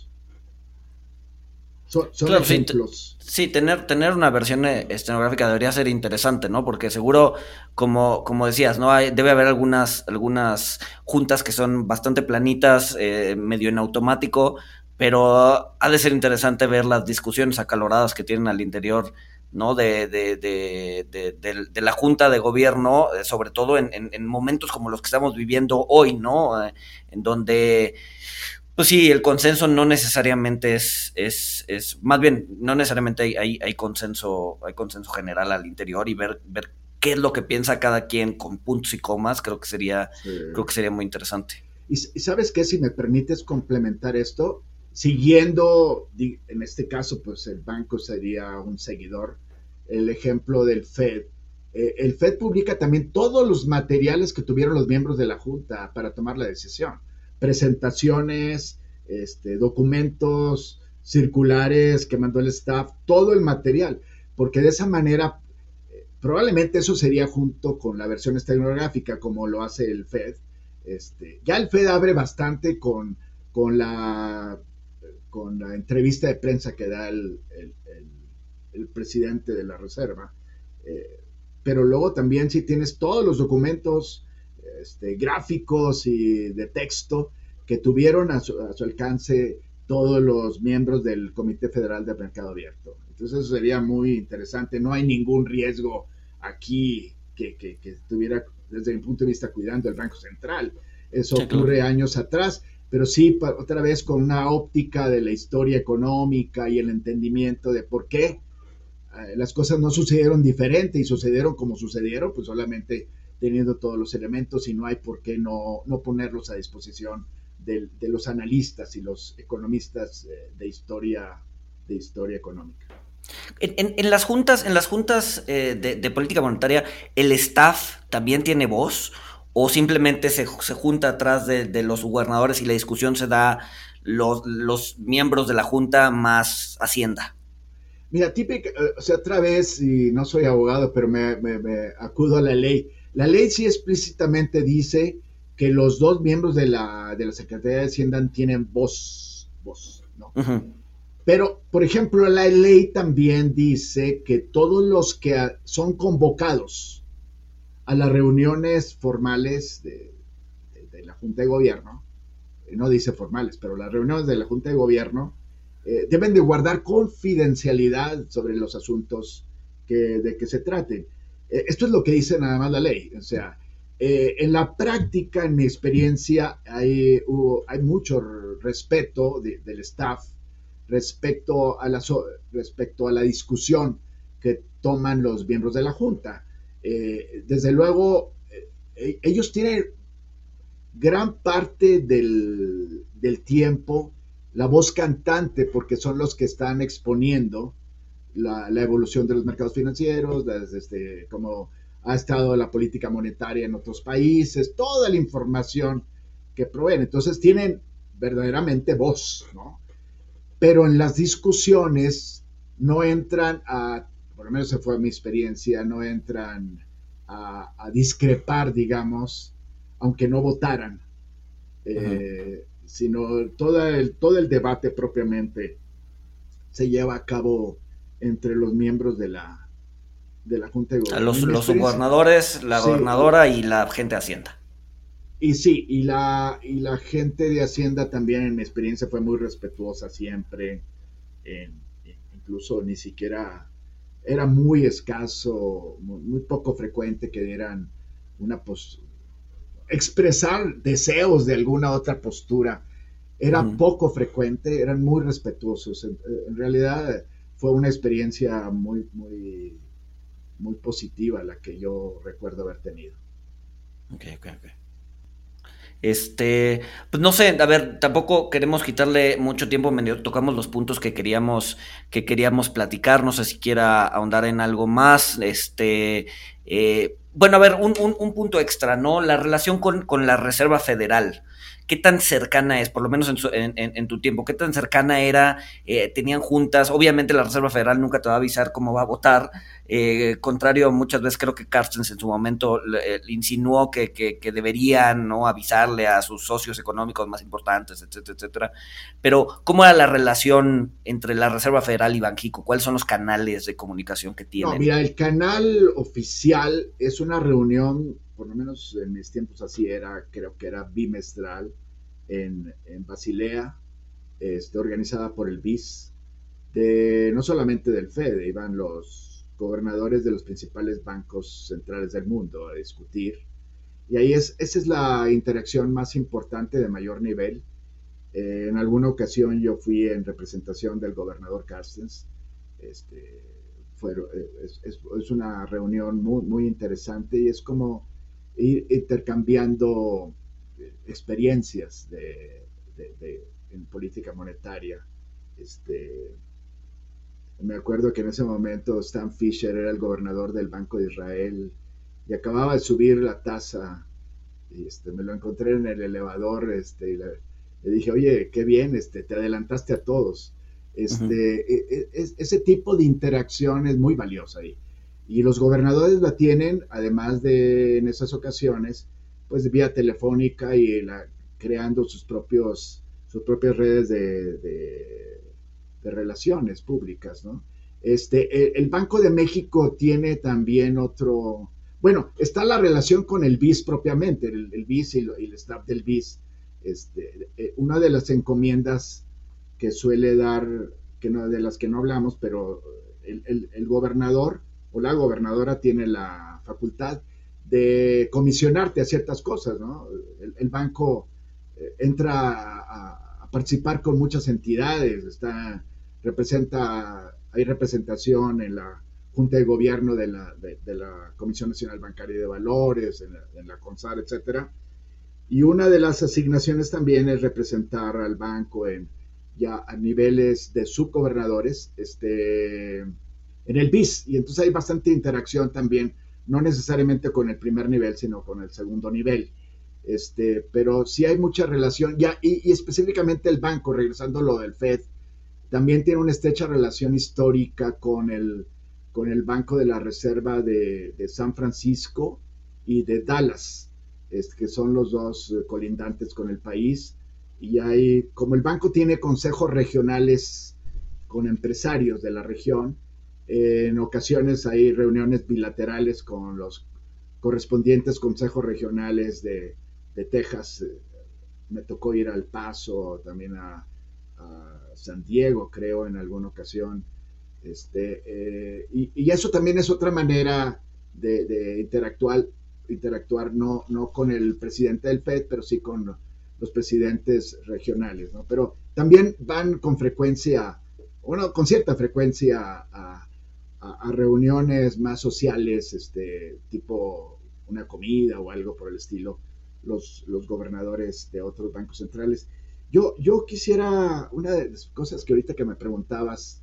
Speaker 6: Son
Speaker 3: claro,
Speaker 6: ejemplos.
Speaker 3: Sí, tener una versión estenográfica debería ser interesante, ¿no? Porque seguro, como decías, ¿no? Debe haber algunas juntas que son bastante planitas, medio en automático, pero ha de ser interesante ver las discusiones acaloradas que tienen al interior, ¿no? de la Junta de Gobierno, sobre todo en momentos como los que estamos viviendo hoy, ¿no? En donde, pues sí, el consenso no necesariamente es más bien, no necesariamente hay consenso general al interior, y ver qué es lo que piensa cada quien con puntos y comas, creo que sería muy interesante.
Speaker 6: Y sabes qué, si me permites complementar esto, siguiendo, en este caso, pues el banco sería un seguidor, el ejemplo del Fed. El Fed publica también todos los materiales que tuvieron los miembros de la Junta para tomar la decisión. Presentaciones, documentos, circulares que mandó el staff, todo el material, porque de esa manera probablemente eso sería junto con la versión esteganográfica como lo hace el Fed. Ya el Fed abre bastante con la entrevista de prensa que da el presidente de la Reserva, pero luego también si tienes todos los documentos gráficos y de texto que tuvieron a su alcance todos los miembros del Comité Federal de Mercado Abierto. Entonces eso sería muy interesante. No hay ningún riesgo aquí que estuviera, desde mi punto de vista, cuidando el Banco Central. Eso ocurre años atrás, pero sí, otra vez con una óptica de la historia económica y el entendimiento de por qué las cosas no sucedieron diferente y sucedieron como sucedieron, pues solamente teniendo todos los elementos, y no hay por qué no ponerlos a disposición de los analistas y los economistas de historia económica.
Speaker 3: En las juntas de política monetaria, ¿el staff también tiene voz? ¿O simplemente se junta atrás de los gobernadores y la discusión se da los miembros de la junta más Hacienda?
Speaker 6: Mira, típica, otra vez, y no soy abogado, pero me acudo a la ley. La ley sí explícitamente dice que los dos miembros de la Secretaría de Hacienda tienen voz, ¿no? Uh-huh. Pero, por ejemplo, la ley también dice que todos los que son convocados a las reuniones formales de la Junta de Gobierno, no dice formales, pero las reuniones de la Junta de Gobierno, deben de guardar confidencialidad sobre los asuntos de que se traten. Esto es lo que dice nada más la ley. O sea, en la práctica, en mi experiencia, hay mucho respeto del staff respecto a la discusión que toman los miembros de la Junta. Desde luego, ellos tienen gran parte del tiempo la voz cantante, porque son los que están exponiendo la evolución de los mercados financieros, desde cómo ha estado la política monetaria en otros países, toda la información que proveen. Entonces tienen verdaderamente voz, ¿no? Pero en las discusiones no entran por lo menos esa fue mi experiencia, no entran a discrepar, digamos, aunque no votaran. Sino todo el debate propiamente se lleva a cabo entre los miembros de la Junta de Gobierno.
Speaker 3: Los subgobernadores, la gobernadora y la gente de Hacienda.
Speaker 6: Y sí, y la gente de Hacienda también, en mi experiencia, fue muy respetuosa siempre. Incluso ni siquiera era muy escaso, muy poco frecuente que dieran expresar deseos de alguna otra postura. Era poco frecuente, eran muy respetuosos. En realidad fue una experiencia muy, muy, muy positiva la que yo recuerdo haber tenido.
Speaker 3: Okay. Pues no sé, a ver, tampoco queremos quitarle mucho tiempo, tocamos los puntos que queríamos platicar, no sé si quiera ahondar en algo más, bueno, a ver, un punto extra, ¿no? La relación con la Reserva Federal, ¿qué tan cercana es, por lo menos en tu tiempo, qué tan cercana era? Tenían juntas, obviamente la Reserva Federal nunca te va a avisar cómo va a votar, contrario, muchas veces creo que Carstens en su momento le insinuó que deberían, ¿no?, avisarle a sus socios económicos más importantes, etcétera, etcétera. Pero, ¿cómo era la relación entre la Reserva Federal y Banxico? ¿Cuáles son los canales de comunicación que tienen?
Speaker 6: No, mira, el canal oficial es una reunión, por lo menos en mis tiempos así era, creo que era bimestral, en Basilea, organizada por el BIS, no solamente del FED, iban los gobernadores de los principales bancos centrales del mundo a discutir, y ahí esa es la interacción más importante de mayor nivel. En alguna ocasión yo fui en representación del gobernador Carstens. Es una reunión muy, muy interesante y es como ir intercambiando experiencias en política monetaria. Me acuerdo que en ese momento Stan Fischer era el gobernador del Banco de Israel y acababa de subir la tasa. Y me lo encontré en el elevador, y le dije, oye, qué bien, te adelantaste a todos. Ese tipo de interacción es muy valiosa ahí. Y los gobernadores la tienen, además de en esas ocasiones, pues vía telefónica y creando sus propias redes de relaciones públicas, ¿no? El Banco de México tiene también otro... Bueno, está la relación con el BIS propiamente, el BIS y el staff del BIS. Una de las encomiendas que suele dar, de las que no hablamos, pero el gobernador o la gobernadora tiene la facultad de comisionarte a ciertas cosas, ¿no? El banco entra a participar con muchas entidades, hay representación en la Junta de Gobierno de la Comisión Nacional Bancaria y de Valores, en la CONSAR, etcétera. Y una de las asignaciones también es representar al banco ya a niveles de subgobernadores, en el BIS, y entonces hay bastante interacción también, no necesariamente con el primer nivel, sino con el segundo nivel. Pero sí hay mucha relación, y específicamente el banco, regresando a lo del FED, también tiene una estrecha relación histórica con el Banco de la Reserva de San Francisco y de Dallas, que son los dos colindantes con el país, y como el banco tiene consejos regionales con empresarios de la región, en ocasiones hay reuniones bilaterales con los correspondientes consejos regionales de Texas. Me tocó ir a El Paso, también a San Diego, creo, en alguna ocasión. Y eso también es otra manera de interactuar no con el presidente del FED, pero sí con los presidentes regionales, ¿no? Pero también van con cierta frecuencia a reuniones más sociales, tipo una comida o algo por el estilo, los gobernadores de otros bancos centrales. Yo quisiera, una de las cosas que ahorita que me preguntabas,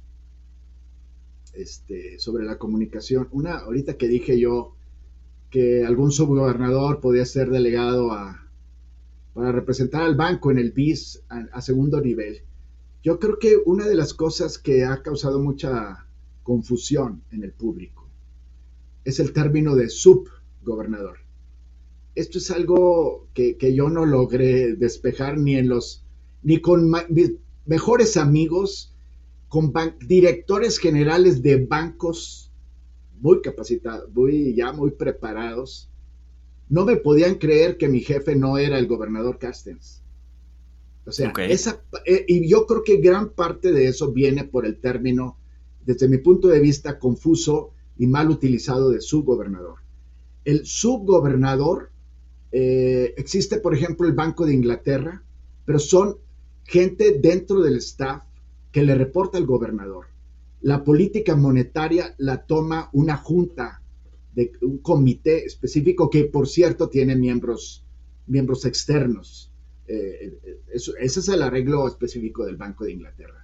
Speaker 6: sobre la comunicación, ahorita que dije yo que algún subgobernador podía ser delegado para representar al banco en el BIS a segundo nivel. Yo creo que una de las cosas que ha causado mucha confusión en el público es el término de subgobernador. Esto es algo que yo no logré despejar ni con mis mejores amigos, con directores generales de bancos muy capacitados, muy preparados. No me podían creer que mi jefe no era el gobernador Carstens. O sea,
Speaker 3: okay.
Speaker 6: Y yo creo que gran parte de eso viene por el término, desde mi punto de vista, confuso y mal utilizado de subgobernador. El subgobernador, existe, por ejemplo, el Banco de Inglaterra, pero son gente dentro del staff que le reporta al gobernador. La política monetaria la toma una junta, un comité específico que, por cierto, tiene miembros externos. Ese es el arreglo específico del Banco de Inglaterra.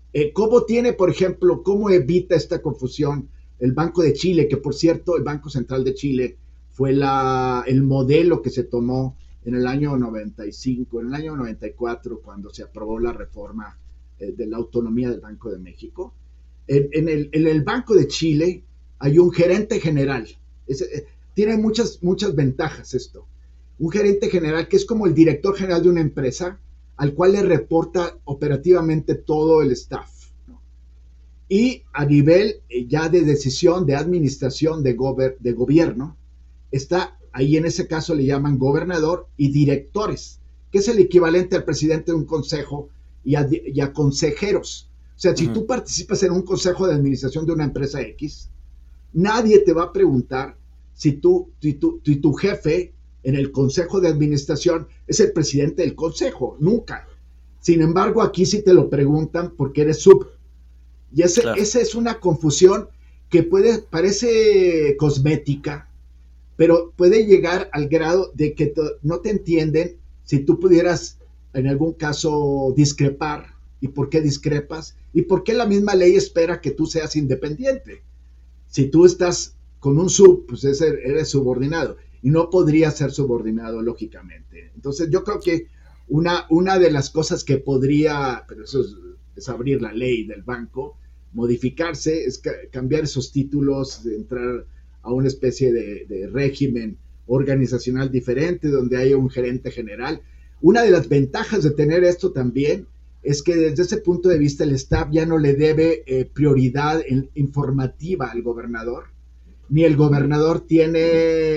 Speaker 6: ¿Cómo evita esta confusión el Banco de Chile? Que, por cierto, el Banco Central de Chile fue el modelo que se tomó en el año 95, en el año 94, cuando se aprobó la reforma de la autonomía del Banco de México. En el Banco de Chile hay un gerente general. Tiene muchas ventajas esto. Un gerente general que es como el director general de una empresa, al cual le reporta operativamente todo el staff, ¿no? Y a nivel ya de decisión, de administración, de gobierno, está ahí, en ese caso le llaman gobernador y directores, que es el equivalente al presidente de un consejo y a consejeros. O sea, si tú participas en un consejo de administración de una empresa X, nadie te va a preguntar si tu jefe en el consejo de administración es el presidente del consejo, nunca. Sin embargo, aquí sí te lo preguntan porque eres sub. Y esa es una confusión que parece cosmética, pero puede llegar al grado de que no te entienden si tú pudieras en algún caso discrepar. ¿Y por qué discrepas? ¿Y por qué la misma ley espera que tú seas independiente? Si tú estás con un sub, pues eres subordinado y no podría ser subordinado lógicamente. Entonces yo creo que una de las cosas que podría, pero eso es abrir la ley del banco, modificarse, es cambiar esos títulos, de entrar a una especie de régimen organizacional diferente donde haya un gerente general. Una de las ventajas de tener esto también es que desde ese punto de vista el staff ya no le debe prioridad informativa al gobernador, ni el gobernador tiene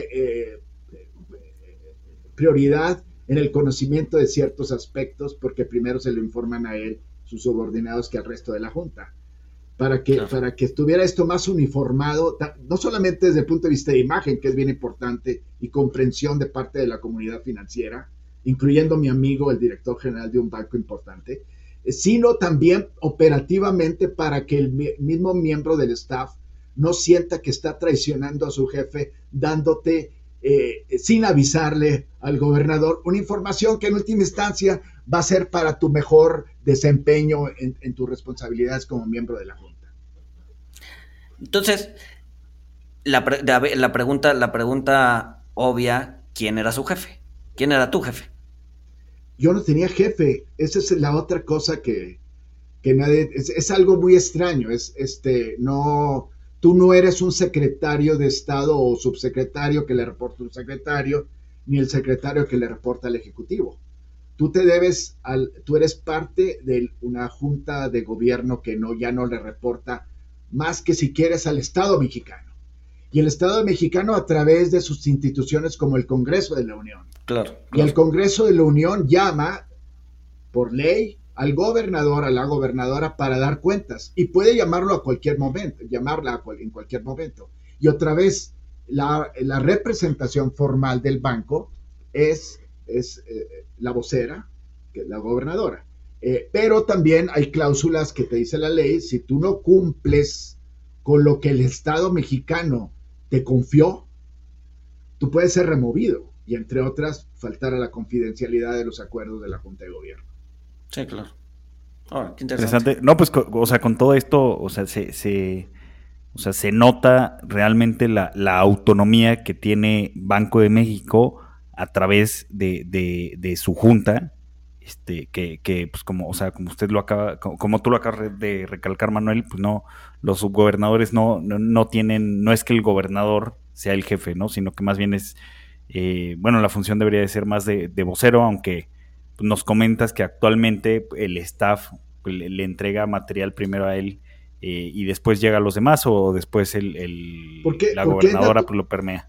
Speaker 6: prioridad en el conocimiento de ciertos aspectos porque primero se lo informan a él sus subordinados que al resto de la junta. Para que estuviera esto más uniformado, no solamente desde el punto de vista de imagen, que es bien importante, y comprensión de parte de la comunidad financiera, incluyendo mi amigo, el director general de un banco importante, sino también operativamente para que el mismo miembro del staff no sienta que está traicionando a su jefe, dándote, sin avisarle al gobernador, una información que en última instancia va a ser para tu mejor desempeño en tus responsabilidades como miembro de la Junta.
Speaker 3: Entonces, la pregunta obvia, ¿quién era su jefe? ¿Quién era tu jefe?
Speaker 6: Yo no tenía jefe. Esa es la otra cosa que nadie, es algo muy extraño. No, tú no eres un secretario de Estado o subsecretario que le reporta a un secretario, ni el secretario que le reporta al ejecutivo. Tú eres parte de una junta de gobierno que ya no le reporta más que si quieres al Estado mexicano. Y el Estado mexicano a través de sus instituciones como el Congreso de la Unión.
Speaker 3: Claro.
Speaker 6: Y el Congreso de la Unión llama por ley al gobernador, a la gobernadora para dar cuentas. Y puede llamarlo a cualquier momento, en cualquier momento. Y otra vez, la representación formal del banco es la vocera, que es la gobernadora. Pero también hay cláusulas que te dice la ley, si tú no cumples con lo que el Estado mexicano te confió, tú puedes ser removido y, entre otras, faltar a la confidencialidad de los acuerdos de la Junta de Gobierno.
Speaker 3: Sí, claro. Qué interesante.
Speaker 4: No, pues, o sea, con todo esto, o sea, se nota realmente la autonomía que tiene Banco de México a través de su junta, que pues como usted como tú lo acabas de recalcar, Manuel, pues no, los subgobernadores no tienen, no es que el gobernador sea el jefe, ¿no? Sino que más bien es, la función debería de ser más de vocero, aunque pues, nos comentas que actualmente el staff le entrega material primero a él y después llega a los demás, o después la gobernadora pues lo permea.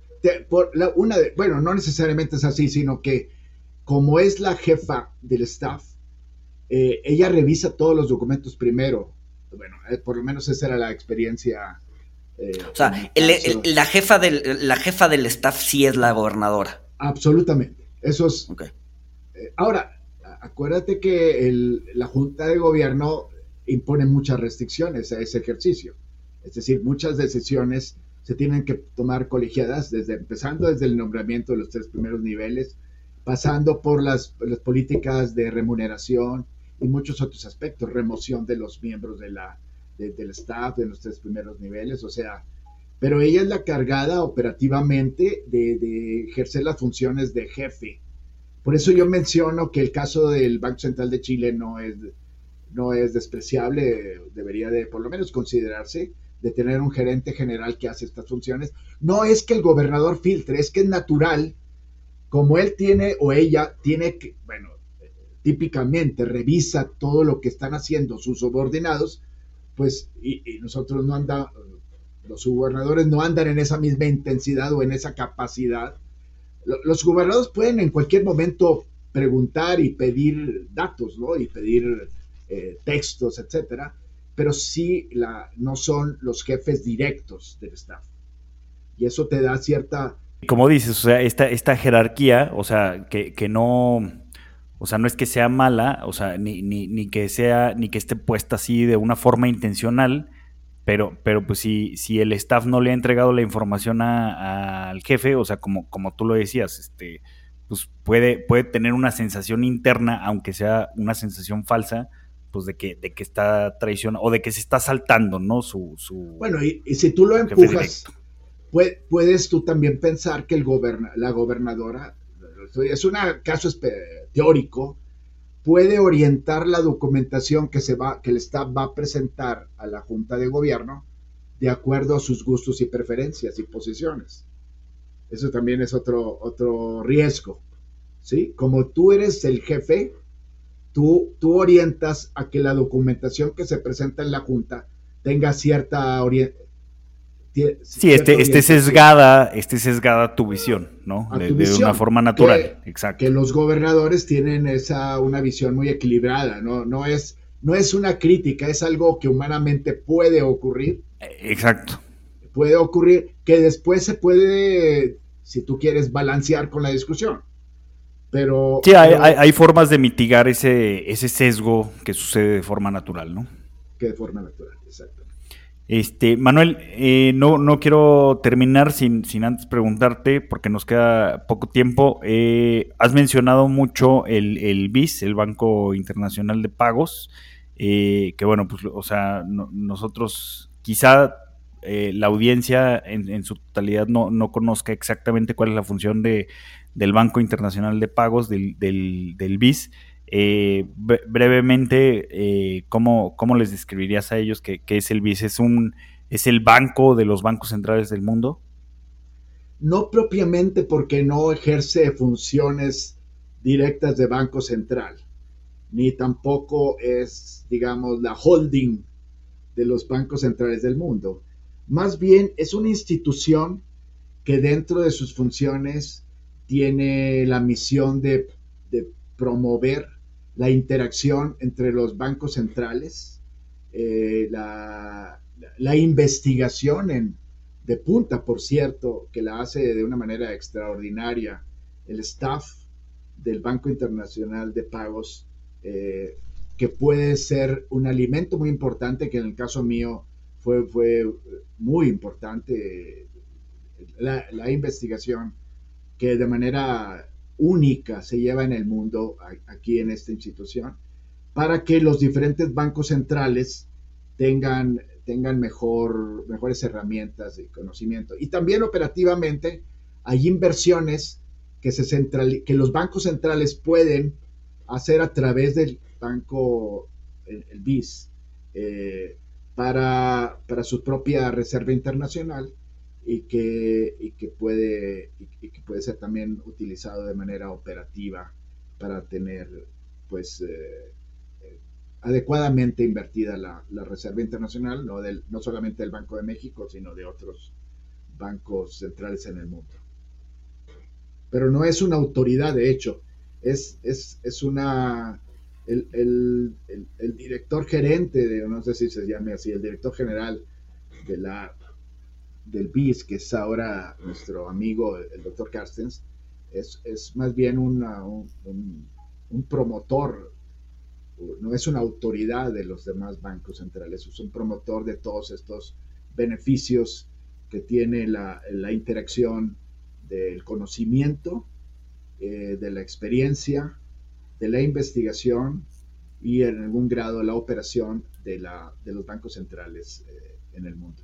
Speaker 6: No necesariamente es así, sino que como es la jefa del staff, ella revisa todos los documentos primero. Bueno, por lo menos esa era la experiencia.
Speaker 3: O sea, la jefa del staff sí es la gobernadora.
Speaker 6: Absolutamente. Eso es.
Speaker 3: Okay.
Speaker 6: Ahora, acuérdate que la Junta de Gobierno impone muchas restricciones a ese ejercicio. Es decir, muchas decisiones se tienen que tomar colegiadas, empezando desde el nombramiento de los 3 primeros niveles, pasando por las políticas de remuneración y muchos otros aspectos, remoción de los miembros del staff de los 3 primeros niveles, o sea, pero ella es la cargada operativamente de ejercer las funciones de jefe. Por eso yo menciono que el caso del Banco Central de Chile no es despreciable, debería de por lo menos considerarse, de tener un gerente general que hace estas funciones. No es que el gobernador filtre, es que es natural, como él tiene o ella tiene que, típicamente revisa todo lo que están haciendo sus subordinados, pues, y nosotros los gobernadores no andan en esa misma intensidad o en esa capacidad. Los gobernadores pueden en cualquier momento preguntar y pedir datos, ¿no? Y pedir textos, etcétera, pero sí no son los jefes directos del staff. Y eso te da cierta...
Speaker 4: Como dices, o sea, esta jerarquía, o sea, que no, o sea, no es que sea mala, o sea, ni que esté puesta así de una forma intencional, pero pues si el staff no le ha entregado la información al jefe, o sea, como tú lo decías, pues puede tener una sensación interna, aunque sea una sensación falsa, pues de que está traicionando o de que se está saltando, ¿no?
Speaker 6: Bueno, y si tú lo empujas, puedes tú también pensar que la gobernadora, es un caso teórico, puede orientar la documentación que el Estado va a presentar a la Junta de Gobierno de acuerdo a sus gustos y preferencias y posiciones. Eso también es otro riesgo, ¿sí? Como tú eres el jefe, tú orientas a que la documentación que se presenta en la Junta tenga cierta orientación.
Speaker 4: Sí, esté sesgada tu visión, ¿no? De una forma natural, exacto.
Speaker 6: Que los gobernadores tienen una visión muy equilibrada, ¿no? No es una crítica, es algo que humanamente puede ocurrir.
Speaker 4: Exacto.
Speaker 6: Puede ocurrir que después se puede, si tú quieres, balancear con la discusión. Pero
Speaker 4: hay formas de mitigar ese sesgo que sucede de forma natural, ¿no?
Speaker 6: Que de forma natural, exacto.
Speaker 4: Manuel, no quiero terminar sin antes preguntarte, porque nos queda poco tiempo. Has mencionado mucho el BIS, el Banco Internacional de Pagos, que bueno, pues, o sea, nosotros quizá la audiencia en su totalidad no conozca exactamente cuál es la función del Banco Internacional de Pagos, del BIS. Brevemente, ¿cómo les describirías a ellos qué es el BIS? ¿Es el banco de los bancos centrales del mundo?
Speaker 6: No propiamente, porque no ejerce funciones directas de banco central, ni tampoco es, digamos, la holding de los bancos centrales del mundo. Más bien es una institución que dentro de sus funciones tiene la misión de promover la interacción entre los bancos centrales, la investigación de punta, por cierto, que la hace de una manera extraordinaria el staff del Banco Internacional de Pagos, que puede ser un alimento muy importante, que en el caso mío fue muy importante, la investigación que de manera única se lleva en el mundo aquí en esta institución, para que los diferentes bancos centrales tengan mejores herramientas de conocimiento. Y también operativamente hay inversiones que los bancos centrales pueden hacer a través del banco, el BIS, para su propia reserva internacional, y que puede ser también utilizado de manera operativa para tener, pues, adecuadamente invertida la reserva internacional, no solamente del Banco de México, sino de otros bancos centrales en el mundo. Pero no es una autoridad, de hecho, es el director gerente, no sé si se llame así, el director general del BIS, que es ahora nuestro amigo, el doctor Carstens, es más bien un promotor, no es una autoridad de los demás bancos centrales, es un promotor de todos estos beneficios que tiene la interacción del conocimiento, de la experiencia, de la investigación y en algún grado la operación de los bancos centrales en el mundo.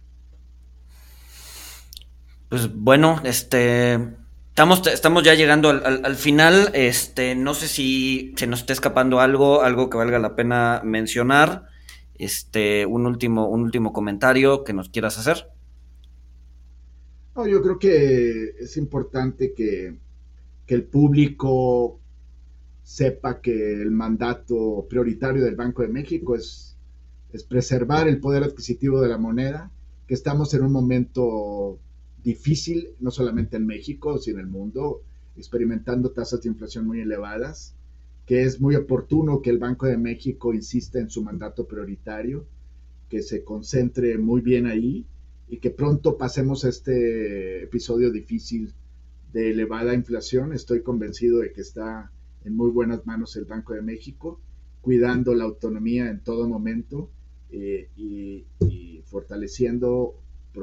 Speaker 3: Pues bueno, estamos ya llegando al final. No sé si se nos está escapando algo que valga la pena mencionar. Un último comentario que nos quieras hacer.
Speaker 6: No, yo creo que es importante que el público sepa que el mandato prioritario del Banco de México es preservar el poder adquisitivo de la moneda, que estamos en un momento difícil, no solamente en México, sino en el mundo, experimentando tasas de inflación muy elevadas, que es muy oportuno que el Banco de México insista en su mandato prioritario, que se concentre muy bien ahí y que pronto pasemos este episodio difícil de elevada inflación. Estoy convencido de que está en muy buenas manos el Banco de México, cuidando la autonomía en todo momento, y fortaleciendo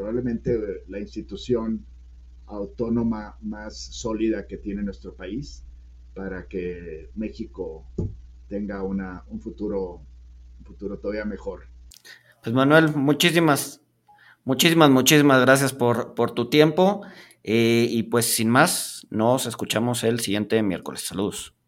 Speaker 6: probablemente la institución autónoma más sólida que tiene nuestro país, para que México tenga un futuro todavía mejor.
Speaker 3: Pues Manuel, muchísimas gracias por tu tiempo y pues sin más, nos escuchamos el siguiente miércoles. Saludos.